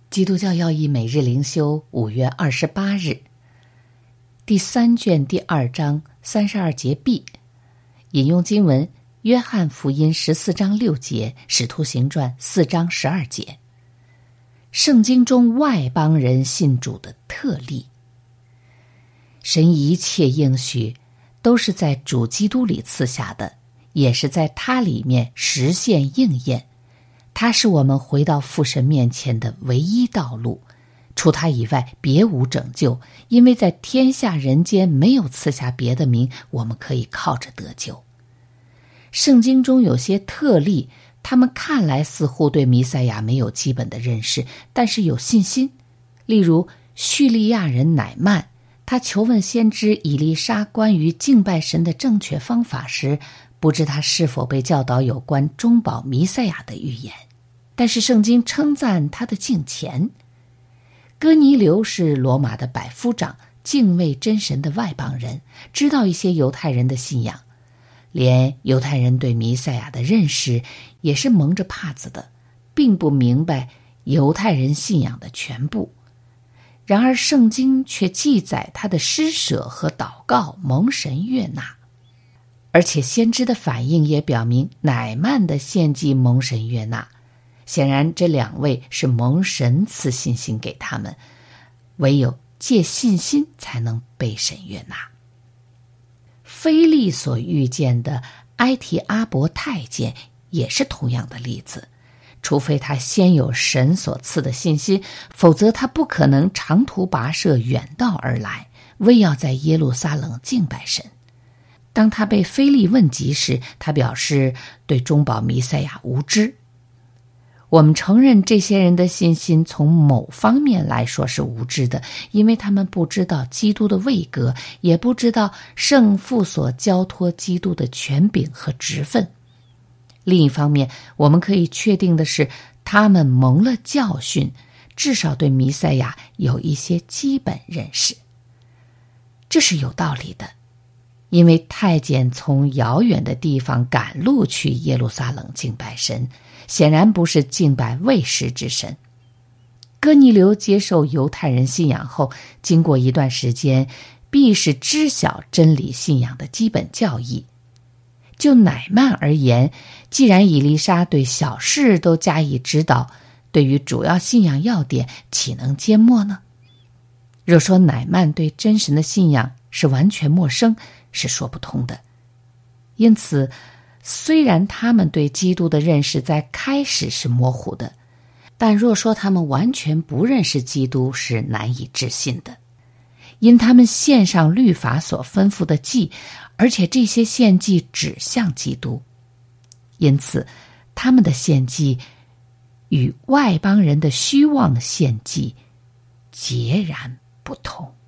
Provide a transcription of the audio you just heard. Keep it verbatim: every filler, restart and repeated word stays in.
基督教要义每日灵修五月二十八日，第三卷第二章三十二节 B， 引用经文约翰福音十四章六节，使徒行传四章十二节。圣经中外邦人信主的特例，神一切应许都是在主基督里赐下的，也是在他里面实现应验。他是我们回到父神面前的唯一道路，除他以外别无拯救，因为在天下人间没有赐下别的名，我们可以靠着得救。圣经中有些特例，他们看来似乎对弥赛亚没有基本的认识，但是有信心。例如叙利亚人乃曼，他求问先知以利沙关于敬拜神的正确方法时，不知他是否被教导有关中保弥赛亚的预言，但是圣经称赞他的敬虔。哥尼流是罗马的百夫长，敬畏真神的外邦人，知道一些犹太人的信仰，连犹太人对弥赛亚的认识也是蒙着帕子的，并不明白犹太人信仰的全部。然而圣经却记载他的施舍和祷告蒙神悦纳，而且先知的反应也表明乃曼的献祭蒙神悦纳。显然这两位是蒙神赐信心给他们，唯有借信心才能被神悦纳。腓力所遇见的埃提阿伯太监也是同样的例子，除非他先有神所赐的信心，否则他不可能长途跋涉远道而来，为要在耶路撒冷敬拜神。当他被腓力问及时，他表示对中保弥赛亚无知。我们承认这些人的信心从某方面来说是无知的，因为他们不知道基督的位格，也不知道圣父所交托基督的权柄和职分。另一方面，我们可以确定的是，他们蒙了教训，至少对弥赛亚有一些基本认识。这是有道理的，因为太监从遥远的地方赶路去耶路撒冷敬拜神，显然不是敬拜未识之神。哥尼流接受犹太人信仰后，经过一段时间，必是知晓真理信仰的基本教义。就乃曼而言，既然以利沙对小事都加以指导，对于主要信仰要点岂能缄默呢？若说乃曼对真神的信仰是完全陌生，是说不通的。因此虽然他们对基督的认识在开始是模糊的，但若说他们完全不认识基督是难以置信的。因他们献上律法所吩咐的祭，而且这些献祭指向基督，因此他们的献祭与外邦人的虚妄献祭截然不同。